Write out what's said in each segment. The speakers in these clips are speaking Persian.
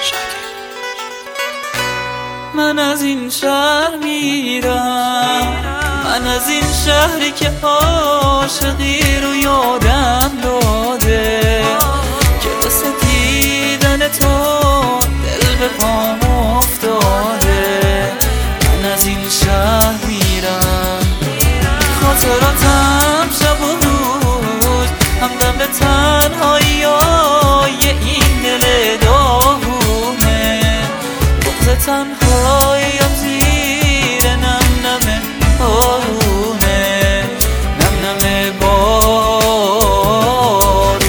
من از این شهر میرم، من از این شهری که عاشقی رو یادم داده، که واسه دیدن تو دل به پام افتاده. من از این شهر میرم، خاطراتم شب و روز همدم به تنهایی های این دل داغونه. بغض تنهاییم زیر نم نم بارونه، نم نم بارونه.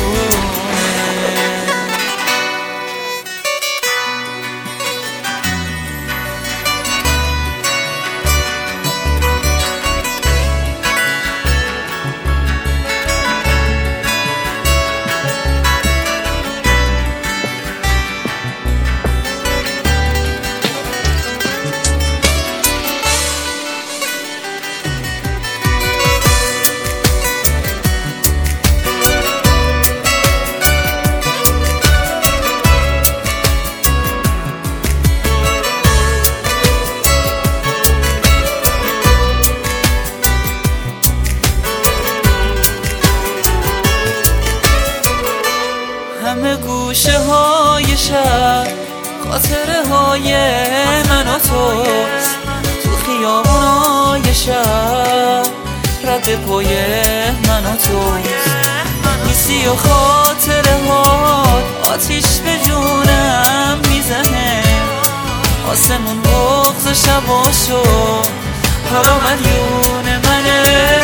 همه گوشه های شهر خاطره های من و توست، تو خیابونای شهر رد پای من و توست. نیستی و خاطره ها آتیش به جونم میزنه، آسمون بغض شباشو حالا مدیون منه.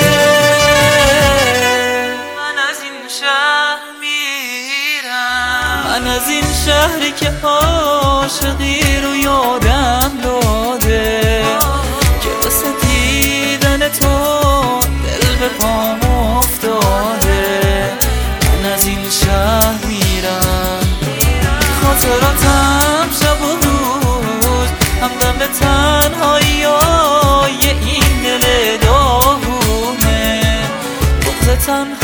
من از این شهری که عاشقی رو یادم داده، که واسه دیدن تو دل به پام افتاده. من از این شهر میرم، خاطراتم شب و روز همدم به تنهایی های این دل داغونه. بغض تنهایی